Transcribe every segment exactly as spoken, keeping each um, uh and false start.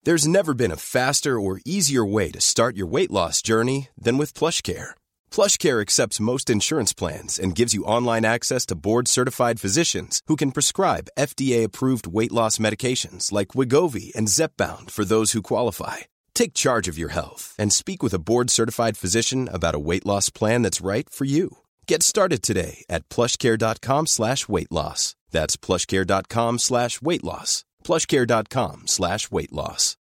There's never been a faster or easier way to start your weight loss journey than with PlushCare. PlushCare accepts most insurance plans and gives you online access to board-certified physicians who can prescribe F D A-approved weight loss medications like Wegovy and Zepbound for those who qualify. Take charge of your health and speak with a board-certified physician about a weight loss plan that's right for you. Get started today at plushcare.com slash weight loss. That's plushcare.com slash weight loss. plushcare.com slash weight loss.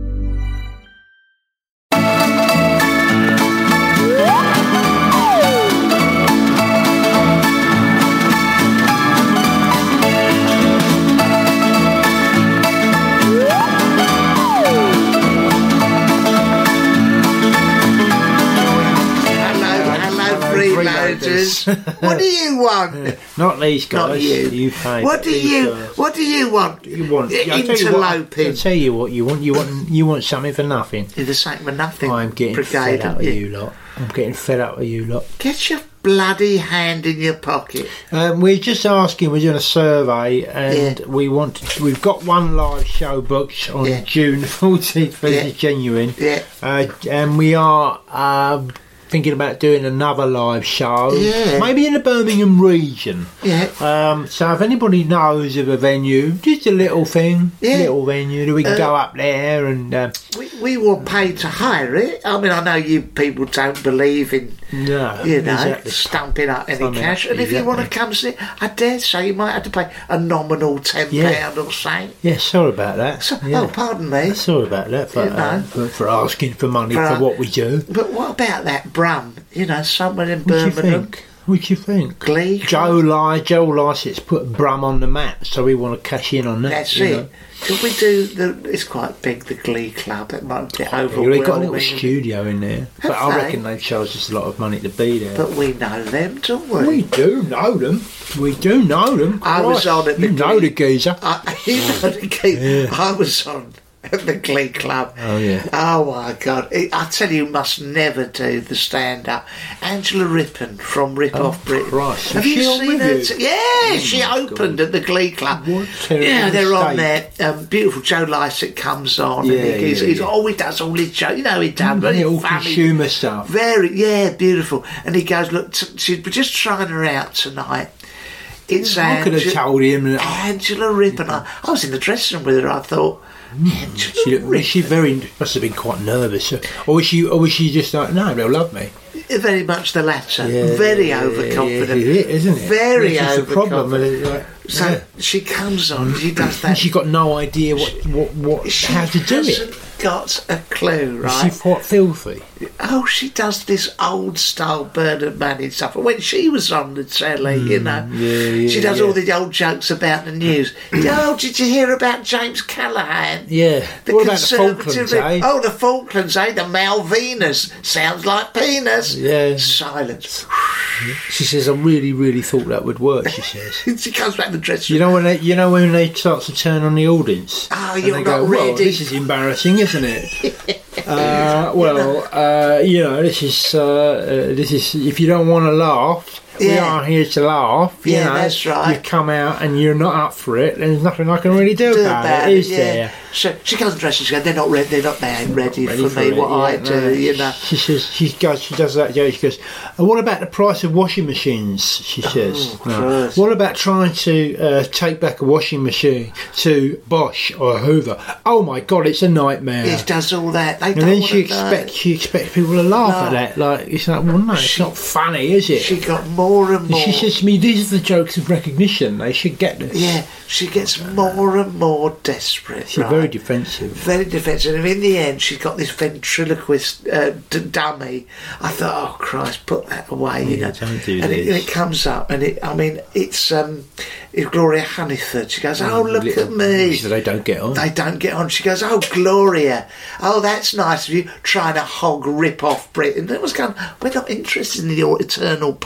What do you want? Not these guys. Not you. You pay. What do you? Guys. What do you want? You want interloping. I'll tell you what you want. You want. You want something for nothing. You're the same for nothing. I'm getting brigade, fed up with you? you lot. I'm getting fed up with you lot. Get your bloody hand in your pocket. Um, we're just asking. We're doing a survey, and yeah. we want. To, we've got one live show booked on yeah. June fourteenth for yeah. the Genuine. Yeah. Uh, and we are. Um, thinking about doing another live show, yeah. maybe in the Birmingham region. Yeah. Um, so if anybody knows of a venue, just a little thing, yeah. little venue that we can uh, go up there and. Uh, we we will pay to hire it. I mean, I know you people don't believe in, no, you know, exactly. stumping up any Something cash. And exactly. if you want to come see, I dare say you might have to pay a nominal ten pound yeah. or something. Yeah, sorry about that. So, yeah. Oh, pardon me. Sorry about that for, you know. uh, for, for asking for money for, for what we do. But what about that Brum? You know, somewhere in What do you Birmingham. think? What do you think? Glee. Joe Ly, Joe Lysitte's put Brum on the map, so we want to cash in on that. That's you it. know. Could we do the? It's quite big, the Glee Club. It might be Yeah, overwhelming. We've got a little studio in there, but I they? reckon they charge us a lot of money to be there. But we know them, don't we? We do know them. We do know them. I was on at the You know Glee- the geezer. I, you know the Glee. Yeah. I was on at the Glee Club. Oh, yeah. Oh, my God. It, I tell you, you must never do the stand-up. Angela Rippon from Rip Oh, Off Britain. Christ. Have Was you she on seen with her? you? T- yeah, Oh, she my opened God. at the Glee Club. What terrible Yeah, they're on there. mistake. Um, beautiful Joe Lycett comes on. Yeah, and he, he's, yeah, he's, yeah. oh, he does all his jokes. You know, he does. Mm, very yeah, all funny. consumer stuff. Very, yeah, beautiful. And he goes, look, t- she's just trying her out tonight. It's I could have Angela, told him that. Angela Rippon. I, I was in the dressing room with her. I thought, Angela She, was Rippon. she very must have been quite nervous, or was she? Or was she just like, no, they'll love me? Very much the latter. Yeah, Very yeah, overconfident. yeah, it is, isn't it? Very This is the problem. overconfident. Like, So yeah. she comes on. She does And that. she got no idea what what, what She how to do hasn't it. got a clue, Is right? she quite filthy? Oh, she does this old style Bernard Manning stuff. When she was on the telly, you know, yeah, yeah, she does yeah. all the old jokes about the news. Oh, did you hear about James Callaghan? Yeah. The What about the Conservative- Falklands, eh? Oh, the Falklands, eh? The Malvinas. Sounds like penis. Yeah. Silence. She says, I really, really thought that would work. She says. She comes back to the dressing You room. know when they, you know when they start to turn on the audience. Oh, and you're they not go, well, ready. this is embarrassing, isn't it? uh, well, uh, you know, this is uh, uh, this is if you don't want to laugh. We Yeah. are here to laugh. You Yeah, know, that's right. You come out and you're not up for it. There's nothing I can really do, Do about, about it, is yeah. there? So she comes dressed and she goes, they're not ready, they're not, they ain't ready, Ready for me, it, what yeah, I no. do, you know. She says she goes, she does that joke. She goes, "And what about the price of washing machines?" She says, Oh, no. Christ. "What about trying to uh, take back a washing machine to Bosch or Hoover?" Oh my God, it's a nightmare. It does all that. They and don't then want she to know. expects she expects people to laugh No. at that. Like it's like, well, no, it's She- not funny, is it? She got more and And more. she says to me, "These are the jokes of recognition. They should get this." Yeah, she gets more and more desperate. She's right? very defensive. Very defensive. And in the end, she got this ventriloquist uh, d- dummy. I thought, oh Christ, put that away. You Yeah, know. don't do and it, this. and it comes up, and it. I mean, it's um, it's Gloria Hunniford. She goes, oh look Little- at me. She said, "They don't get on." They don't get on. She goes, oh, Gloria. Oh, that's nice of you trying to hog rip off Britain. And it was going, we're not interested in your eternal, po- Yeah,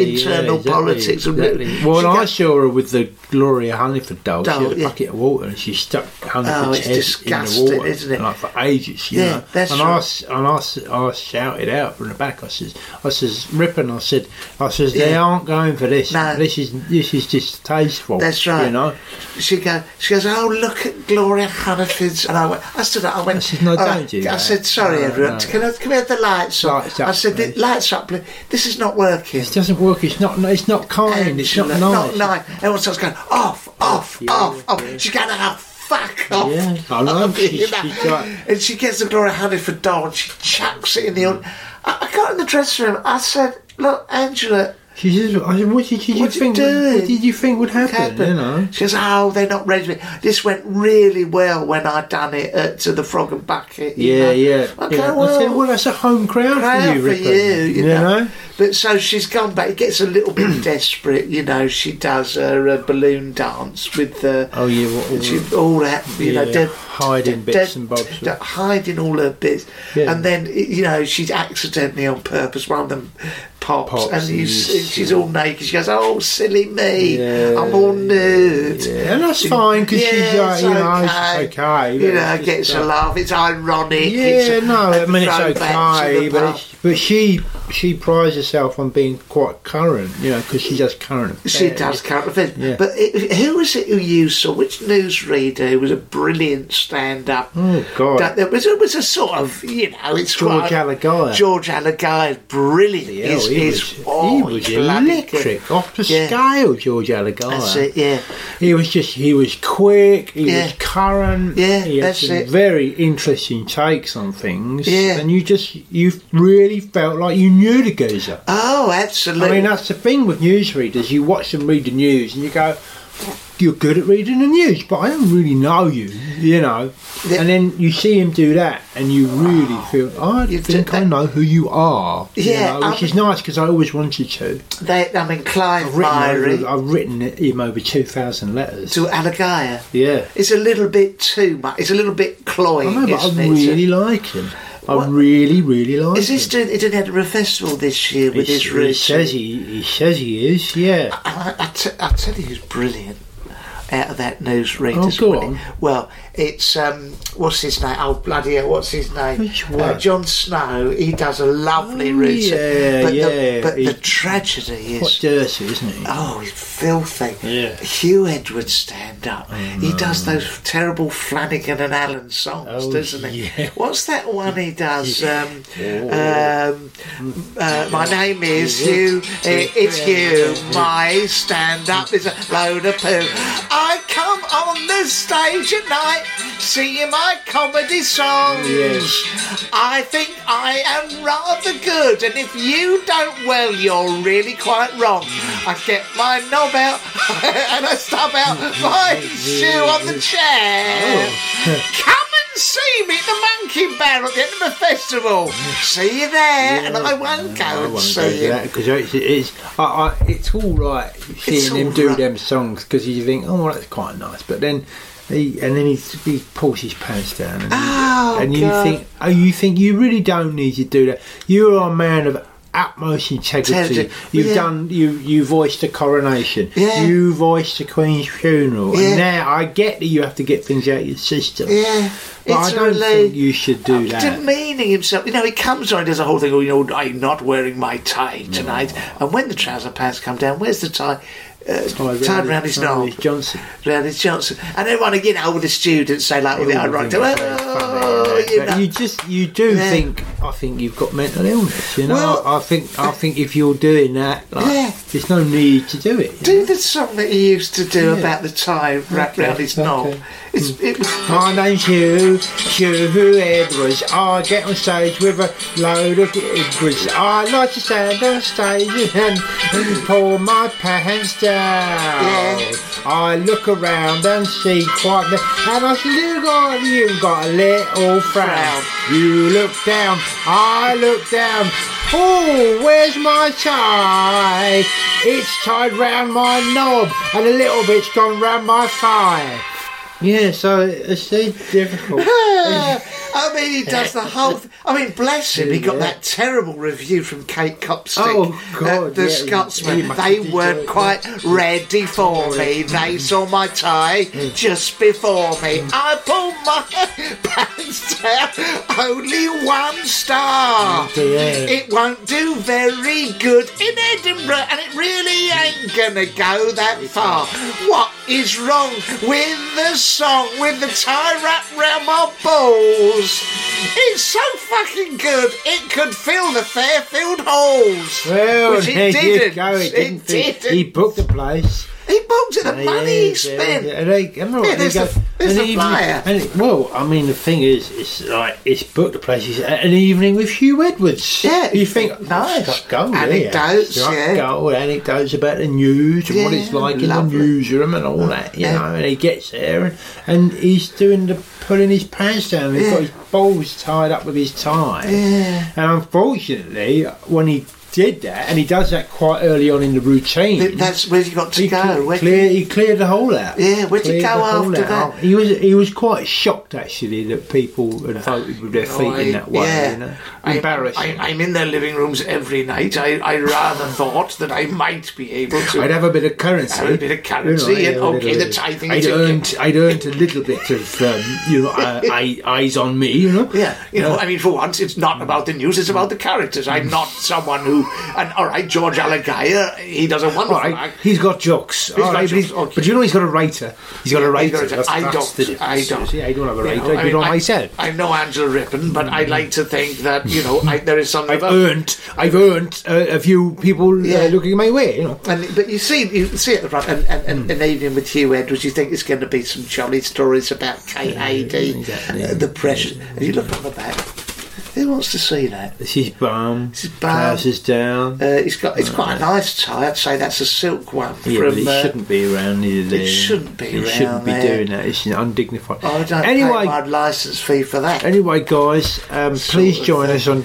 internal yeah, exactly, politics. And exactly. Well, she I go- saw her with the Gloria Hunniford doll. Doll, she had a yeah. bucket of water and she stuck Hunniford's Oh, it's head disgusting, in the water, isn't it? like for ages. You Yeah, know? that's and right. I, s- and I, s- I shouted out from the back. I says, I says, Rippon. I said, I says, they Yeah. aren't going for this. No. This is this is distasteful. That's right. You know. She go. She goes. Oh, look at Gloria Hunniford's. And I went. I stood up. I went. I said, no, "All don't right." do I that. said, sorry, No, everyone. no. Can I can we have the lights on? Lights up, I said, please. lights up, please. This is not working. It doesn't work. It's not. It's not kind. It's not Angela, nice. Not nice. Everyone starts going off, off, Yeah, off, off. yeah. She's going, oh, fuck off. Yeah, I know. You She's- know? she's got- And she gets the Gloria Hunniford doll and she chucks it in the. I, I got in the dressing room. I said, look, Angela. She says, I said, what did you What you think? doing? What did you think would happen? Happen. You know. She goes, oh, they're not ready for it. This went really well when I done it at, to the Frog and Bucket. you Yeah, know. yeah. I yeah. go, well, I said, well, that's a home crowd, proud for you, for Rippon. you, you, know. know? But so she's gone back. It gets a little bit desperate, you know. She does her uh, balloon dance with the. Oh yeah, what, what, She, all that, you know, yeah, dead, hiding dead- bits dead- and bobs. dead- hiding all her bits, Yeah. and then you know she's accidentally on purpose. One of them pops, Pops and you and see, you she's see- all naked. She goes, "Oh, silly me! Yeah. I'm all nude." Yeah, and that's fine because she's, Yeah, uh, it's you know, okay. it's okay. You but know, it's gets just, a uh, laugh. It's ironic. Yeah, it's a, no, a I mean it's throwback to okay, the but past. it's, but she she prides herself on being quite current, you know, because she does current. She affairs. does current events. Yeah. But it, who was it who you saw? Which newsreader who was a brilliant stand-up? Oh God, That, there was, it was a sort of, you know, it's George quite... Alagaya. George Alagaya is brilliant. Yeah, He's- he he's- was, oh, he was he's bloody electric, good. off the Yeah. scale. George Alagaya. That's it, yeah. He was just, he was quick, he Yeah. was current, Yeah, he had that's some it. very interesting takes on things, Yeah. and you just, you really felt like you knew the geezer. Oh, absolutely. I mean, that's the thing with newsreaders, you watch them read the news and you go, you're good at reading the news, but I don't really know you, you know. Yeah. And then you see him do that, and you really feel, I You think do- I know who you are. you Yeah, know, which I is nice because I always wanted to. they, I mean, Clive I've written, Myrie over, I've written him over two thousand letters. to Alagaya. Yeah. It's a little bit too much. It's a little bit cloying, I know, but I isn't it? really like him. I What- really, really like Is he him. still he did Edinburgh Festival this year with he, his he routine? says he, he says he is, yeah. I, I, t- I tell you who's brilliant out of that newsreader. Oh, go on. Well, it's um, what's his name? Oh bloody hell! What's his name? Which one? Uh, Jon Snow. He does a lovely Oh, routine. yeah, but yeah. The, but He- the tragedy Quite is. dirty, isn't he? Oh, he's filthy. Yeah. Hugh Edwards stand up. He does those terrible Flanagan and Allen songs, Oh, doesn't he? yeah. What's that one he does? Um, Oh. um, uh, my name is Hugh. i- It's Hugh. My stand up is a load of poo. I come on the stage at night, singing my comedy songs. Yes. I think I am rather good, and if you don't, well, you're really quite wrong. I get my knob out and I stub out my shoe on the chair. Come and see me at the Monkey Barrel at the end of the festival. See you there, and I won't go I and won't see go to you. that because it's, it's, I, I, it's all right seeing him all do right. them songs because you think, oh, well, that's quite nice. But then he and then he, he pulls his pants down, and, Oh, and you God. think, oh, you think you really don't need to do that. You are a man of utmost integrity. Integrity, You've yeah. done. You you voiced the coronation. Yeah. You voiced the Queen's funeral. Yeah. And now I get that you have to get things out of your system. Yeah. But I It's don't really think you should do that. demeaning himself. You know, he comes on and does a whole thing, oh, you know, I'm not wearing my tie tonight. And when the trouser pants come down, where's the tie? Uh, tied round his knob. Boris Johnson. Round his Johnson. And everyone, you know, all the students say, like, with the All ironic, the things oh, are funny, you but know. you just you do Yeah. think I think you've got mental illness. You know, Well- I think I think if you're doing that, like, Yeah. there's no need to do it. you Do the song that he used to do Yeah. about the tie wrapped Okay, round his knob. okay. It's, it was... My name's Hugh, Hugh Edwards. I get on stage with a load of Edwards. I like to stand on stage and, and pull my pants down. Yeah. I look around and see quite the... And I said, you got, you've got a little frown. Frown. You look down, I look down. Oh, where's my tie? It's tied round my knob and a little bit's gone round my thigh. Yeah, so it's so difficult. I mean, he does the whole thing. I mean, bless him, he got Yeah. that terrible review from Kate Copstick. Oh, God, uh, the yeah, Scotsman. he must They have weren't enjoyed quite that. ready for me. They saw my tie just before me. I pulled my pants down. Only one star. Yeah. It won't do very good in Edinburgh, and it really ain't gonna go that far. What is wrong with the song with the tie wrapped round my balls? It's so fucking good, it could fill the Fairfield halls. Well, which it there you didn't. go. It didn't. It didn't. He booked the place. He booked it, the Yeah, money he yeah, spent. yeah, and they- and all Yeah, right, there's they go- the- there's an the evening- flyer. and it- well, I mean, the thing is, it's like it's booked the place. It's an evening with Hugh Edwards. Yeah, you it's think nice. Got gold, Anecdotes, yeah. yeah. Gold, anecdotes about the news and what Yeah, it's like in lovely. the newsroom and all that. You Yeah. know, and he gets there and, and he's doing the pulling his pants down. He's Yeah. got his balls tied up with his tie. Yeah. And unfortunately, when he did that, and he does that quite early on in the routine. Th- That's where you got to He, go. cle- Where- clear, he cleared the hole out. Yeah, where'd you Cleared go the hole after out. that? He was he was quite shocked actually that people had voted with their feet Oh, I- in that way. yeah. You know, I- embarrassing. I, I'm in their living rooms every night. I, I rather thought that I might be able to. I'd have a bit of currency. Have a bit of currency, I'd and have a okay, little- the tithing I'd ticket. earned, I'd earned a little bit of, um, you know, uh, eye, eyes on me, you know. Yeah, you know, I mean, for once, it's not about the news; it's about the characters. I'm not someone who, and all right, George Alagaya, he does a wonderful All right, act. he's got jokes. All got right, but, jokes, he's- okay. but you know he's got a rater. He's got a Yeah, he's rater. got a- That's, I that's don't, the difference. I don't. Yeah, I don't have a You rater. know, You, I mean, know what I- I said. I'm no Angela Rippon, but I like to think that you know I, there is some I've of a- earned, I've earned uh, a few people Yeah. uh, looking my way, you know. And, but you see, you see at the front, and, and, and an evening with Hugh Edwards, you think it's going to be some jolly stories about K A D, exactly. uh, the pressure. And you look on the back. Who wants to see that? This is bum. This is bum. Trousers down. Uh, it's got it's quite a nice tie. I'd say that's a silk one. Yeah, from, but it uh, shouldn't be around near there. shouldn't be It around shouldn't be there. doing that. It's undignified. I don't anyway, pay my licence fee for that. Anyway, guys, um, Sort please of join thing. us on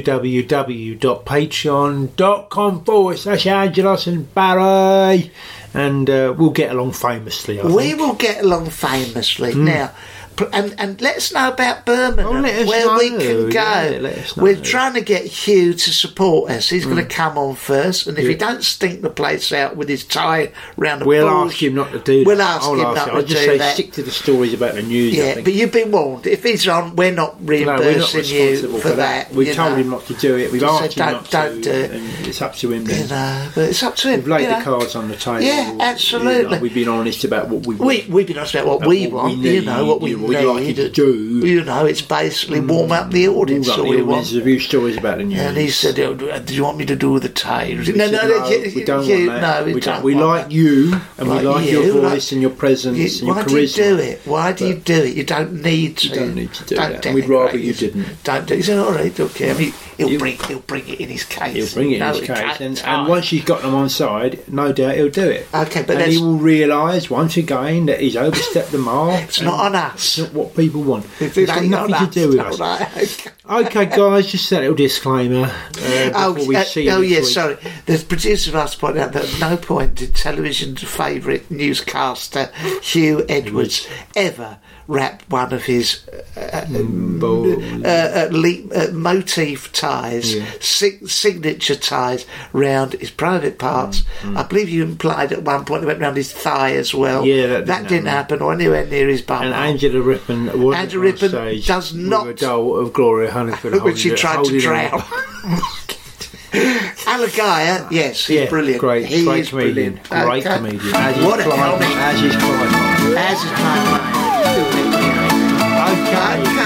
www.patreon.com forward slash Angelos and Barry, and uh, we'll get along famously. I We think. will get along famously now. pr- And, and let us know about Birmingham, Oh, let us where we know, can go. yeah, let us know. We're trying to get Hugh to support us. He's going to come on first, and if he Yeah. don't stink the place out with his tie round the We'll balls, ask him not to do that. We'll ask I'll him ask not him. to I'll just do say that. stick to the stories about the news. I Yeah, think. but you've been warned. If he's on, we're not No, we're not reimbursing you responsible for that. We've you told know. him not to do it. We've Just asked say, him don't- not don't to, do it. and it's up to him You then. know, but it's up to him. We've laid you the know. cards on the table. Yeah, You know, absolutely. we've been honest about what we want. We, we've been honest about what And we what we want, you know, need, what we you know, what need. you'd like you to do. You know, it's basically warm up the audience, All all right, we the want. audience review stories about the news. And he said, oh, do you want me to do the tie? We No, said, no, no, you- we don't you- want that. no, we, we, don't don't. we want like that. you, and Like we like you, your like- voice and your presence You- and your why charisma. do you do it? Why do you But- do it? You don't need to. You don't need to do Don't that. And we'd rather denigrate you us. didn't. Don't do. He said, all right, okay. I mean, he'll You- bring, he'll bring it in his case. He'll bring it in No, his he case, can't and, tie. and once he's got them on side, no doubt he'll do it. Okay, but and that's- he will realise once again that he's overstepped the mark. It's not on us. It's not what people want. It It's got ain't nothing on to do with us. us. All right, okay. Okay, guys, just a little disclaimer uh, Oh, before we uh, see you oh next yeah, week. sorry. The producer asked to point out that at no point did television's favourite newscaster Hugh Edwards ever wrap one of his uh, Balls. uh, uh, le- uh, motif ties, Yeah. sig- signature ties, round his private parts. I believe you implied at one point it went round his thigh as well. Yeah, that didn't didn't happen, or anywhere near his bum. And Angela Rippon wasn't Angela on Rippon stage does not- with a doll of Gloria Hunniford Which she holding it- tried to holding it drown. on. Alagaya, yes, he's Yeah, brilliant. great, he great is comedian, brilliant. great Okay. comedian. As is What a Clive, helmet. as is Clive. As is my mind. Okay.